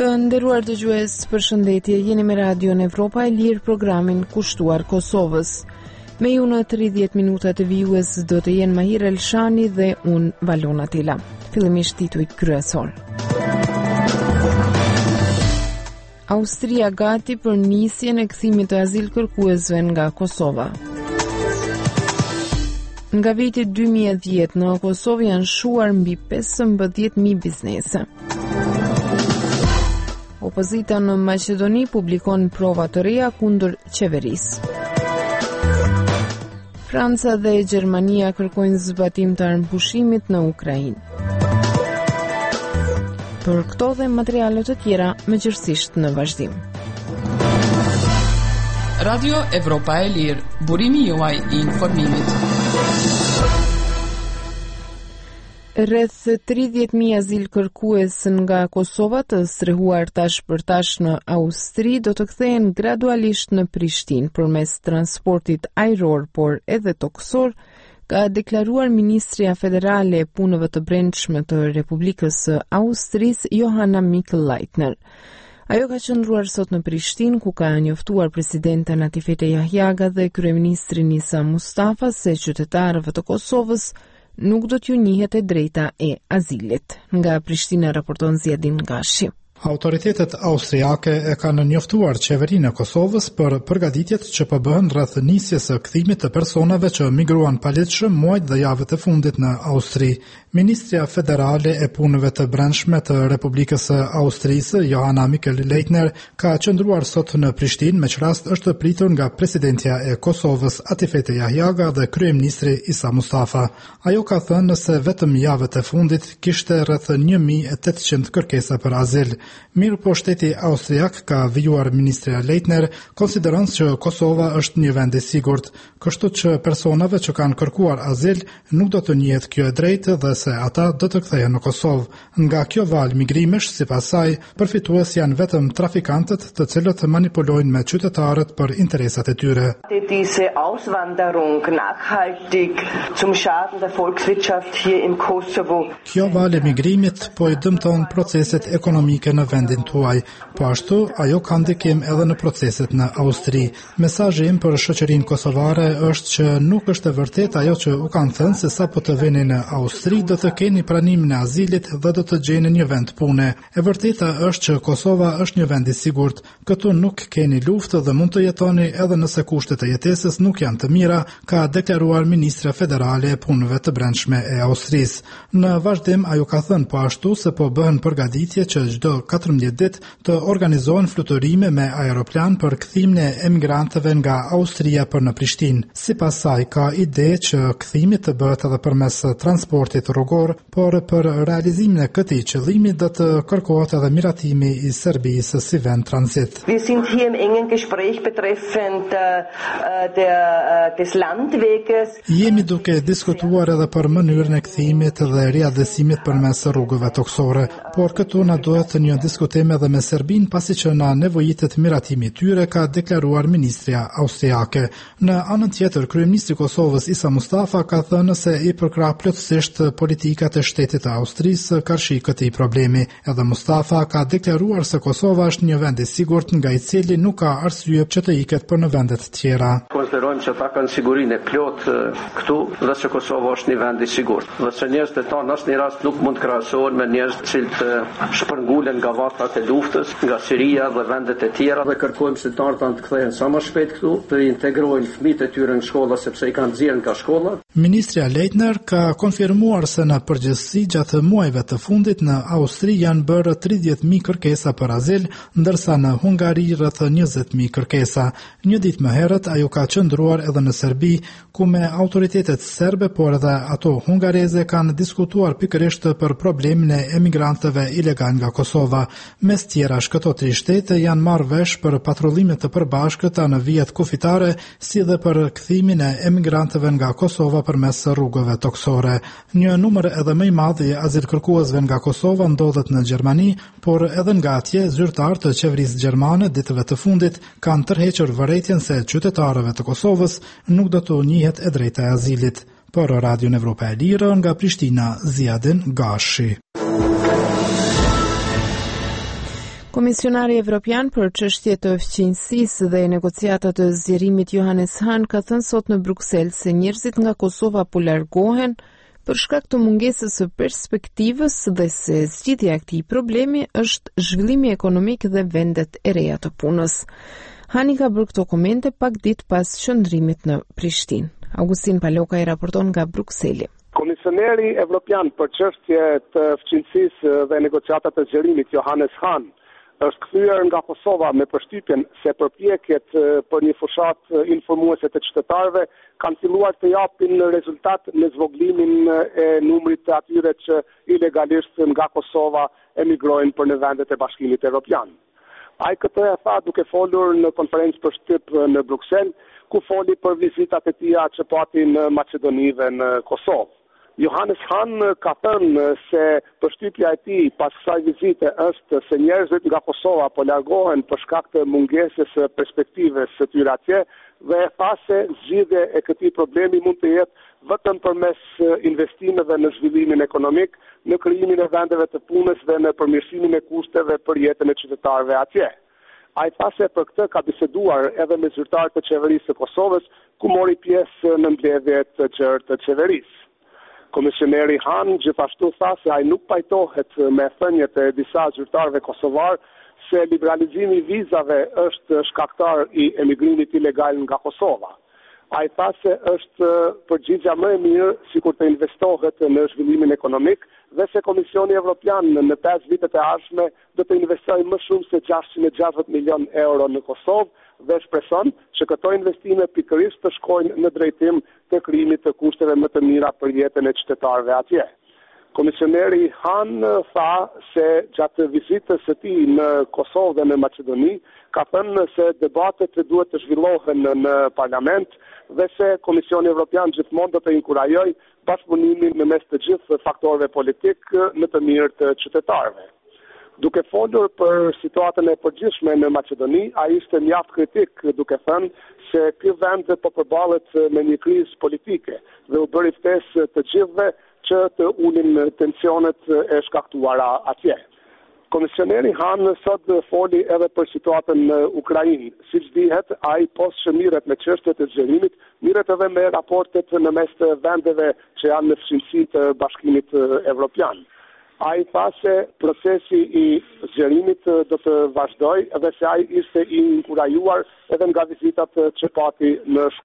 Të nderuar dëgjues, përshëndetje, jeni me Radio Evropa e Lirë, programin kushtuar Kosovës. Me ju në 30 minutat e vijues do të jenë Mahir Elshani dhe unë Valona Tila. Fillimisht titujt kryesor. Austria gati për nisjen e kthimit të azil kërkuesve nga Kosova. Nga viti 2010 në Kosovë janë shuar mbi 15.000 biznese. Opozita në Maqedoni publikon prova të reja kundër qeverisë. Franca dhe Gjermania kërkojnë zbatim të armëpushimit në Ukrainë. Për këto dhe materiale të tjera, mëngjesisht në vazhdim. Radio Evropa e Lirë, burimi juaj i informimit. Rreth 30.000 azil kërkues nga Kosova të strehuar tash për tash në Austri do të kthehen gradualisht në Prishtinë përmes transportit ajror, por edhe toksor, ka deklaruar Ministria Federale e Punëve të Brendshme të Republikës së Austrisë, Johanna Mikl-Leitner. Ajo ka qëndruar sot në Prishtinë, ku ka njoftuar presidenten Atifete Jahjaga dhe kryeministrin Isa Mustafa se qytetarëve të Kosovës nuk do t'ju njihet e drejta e azilit. Nga Prishtina raporton Zjedin Gashi. Autoritetet austriake e kanë njoftuar qeverinë e Kosovës për përgatitjet që po bëhen rreth nisjes së kthimit të personave që migruan paligjshëm muajt dhe javët e fundit në Austri. Ministria Federale e Punëve të Brendshme të Republikës së Austrisë, Johanna Mikl-Leitner, ka qëndruar sot në Prishtinë, me që rast është pritur nga presidentja e Kosovës Atifete Jahjaga dhe kryeministri Isa Mustafa. Ajo ka thënë se vetëm javët e fundit kishte rreth 1.800 kërkesa për azil. Mirë po shteti austriak ka vijuar ministria Leitner, konsideron që Kosova është një vend i sigurt, kështu që personave që kanë kërkuar azil nuk do të njihet kjo e drejtë dhe se ata do të kthehen në Kosovë. Nga kjo valë migrimesh, sipas saj, përfitues janë vetëm trafikantët, të cilët manipulojnë me qytetarët për interesat e tyre. Diese Auswanderung nachhaltig zum Schaden der Volkswirtschaft hier im Kosovo. Kjo valë e migrimit po i dëmton proceset ekonomike në vendin tuaj, po ashtu ajo ka ndikim edhe në proceset në Austri. Mesazhi im për shoqërinë kosovare është që nuk është e vërtetë ajo që u kanë thënë se sapo të vini në Austri do të keni pranimin e azilit dhe do të gjeni një vend pune. E vërteta është që Kosova është një vend i sigurt. Këtu nuk keni luftë dhe mund të jetoni edhe nëse kushtet e jetesës nuk janë të mira, ka deklaruar Ministria Federale e Punëve të Brendshme e Austrisë. Në vazhdim ajo ka thënë po ashtu se po bëhen përgatitje që çdo 14 ditë të organizohen fluturime me aeroplan për kthimin e emigrantëve nga Austria për në Prishtinë. Sipas saj ka ide që kthimi të bëhet edhe përmes transportit rrugor, por për realizimin e këtij qëllimi do të kërkohet edhe miratimi i Serbisë si vend tranzit. Wir sind hier im engen Gespräch betreffend des Landweges. Jemi duke diskutuar edhe për mënyrën e kthimit dhe riadhesimit përmes rrugëve toksore, por këtu na duhet një diskutim edhe me Serbinë pasi që na nevojitet miratimi i tyre, ka deklaruar ministria austriake. Në anën tjetër, kryeministri i Kosovës Isa Mustafa ka thënë se i përkrah plotësisht politikat e shtetit të Austrisë karshi këtij problemi. Edhe Mustafa ka deklaruar se Kosova është një vend i sigurt nga i cili nuk ka arsye që të iket për në vende të tjera. Konsiderojmë që ata kanë sigurinë e plotë këtu dhe që Kosova është një vend i sigurt. Dhe se njerëzit e tonë në asnjë rast nuk mund të krahasohen me njerëz që shpërngulen nga vatrat e luftës, nga Siria dhe vendet e tjera, dhe kërkojmë qytetarët të kthehen sa më shpejt këtu, të integrojnë fëmijët e tyre në shkolla sepse i kanë nxjerrë nga shkolla. Ministria Leitner ka konfirmuar se në përgjithësi gjatë muajve të fundit në Austri janë bërë 30.000 kërkesa për azil, ndërsa në Hungari rreth 20.000 kërkesa. Një ditë më herët ajo ka qëndruar edhe në Serbi, ku me autoritetet serbe, por edhe ato hungareze kanë diskutuar pikërisht për problemin e emigrantëve ilegal nga Kosova. Mes tjerash, këto 3 shtete janë marrë vesh për patrullimet të përbashkëta në vijet kufitare, si dhe për kthimin e emigrantëve nga Kosova përmes rrugëve toksore. Një numër edhe më i madh i azilkërkuesve nga Kosova ndodhet në Gjermani, por edhe nga atje zyrtarë të qeverisë gjermane ditëve të fundit kanë tërhequr vërejtjen se qytetarëve të Kosovës nuk do të njihet e drejta e azilit. Për Radio Evropa e Lirë, nga Prishtina, Zjedin Gashi. Komisionari Evropian për çështje të fqinjësisë dhe negociatat të zgjerimit Johannes Hahn ka thënë sot në Bruksel se njerëzit nga Kosova po largohen për shkak të mungesës së perspektivës dhe se zgjidhja e këtij problemi është zhvillimi ekonomik dhe vendet e reja të punës. Hani ka bërë këto komente pak ditë pas qëndrimit në Prishtinë. Augustin Paloka i raporton nga Brukseli. Komisioneri Evropian për çështje të fqinjësisë dhe negociatat të zgjerimit Johannes Hahn është kthyer nga Kosova me përshtypjen se përpjekjet për një fushat informuese të qytetarëve kanë filluar të japin rezultat në zvogëlimin e numrit të atyre që ilegalisht nga Kosova emigrojnë për në vendet e Bashkimit Evropian. Ai këtë e tha duke folur në konferencë për shtyp në Bruksel, ku foli për vizitat e tija që pati në Maqedoni dhe në Kosovë. Johannes Hahn ka thënë se përshtypja e tij pas kësaj vizite është se njerëzit nga Kosova po largohen për shkak të mungesës së perspektivës së tyre atje dhe e tha se zgjidhja e këtij problemi mund të jetë vetëm përmes investimeve në zhvillimin ekonomik, në krijimin e vendeve të punës dhe në përmirësimin e kushteve për jetën e qytetarëve atje. Ai tha se për këtë ka biseduar edhe me zyrtarët të qeverisë së Kosovës, ku mori pjesë në mbledhjet të gjerë të qeverisë. Komisioneri Hahn gjithashtu tha se ai nuk pajtohet me thënjet e disa zyrtarëve kosovar se liberalizimi i vizave është shkaktar i emigrimit ilegal nga Kosova. Ai tha se është përgjigjja më e mirë sikur të investohet në zhvillimin ekonomik dhe se Komisioni Evropian në 5 vitet e ardhshme do të investojë më shumë se 660 milion euro në Kosovë dhe shpreson që këto investime pikërisht të shkojnë në drejtim të krijimit të kushteve më të mira për jetën e qytetarëve atje. Komisioneri Hahn tha se gjatë vizitës së tij në Kosovë dhe në Maqedoni ka thënë se debatet duhet të zhvillohen në parlament dhe se Komisioni Evropian gjithmonë do të inkurajojë bashkëpunimin në mes të gjithë faktorëve politik në të mirë të qytetarëve. Duke folur për situatën e përgjithshme në Maqedoni, ai ishte mjaft kritik duke thënë se ky vend po përballet me një krizë politike dhe u bëri ftesë të gjithëve që të ulin tensionet e shkaktuara atje. Komisioneri Hahn sot foli edhe për situatën në Ukrainë. Siç dihet, ai poshtë që mirret me çështjet e zgjerimit, mirret edhe me raportet në mes të vendeve që janë në fqinjësi të Bashkimit Evropian. Ai tha se procesi i zgjerimit do të vazhdojë dhe se ai ishte i inkurajuar edhe nga vizitat që pati në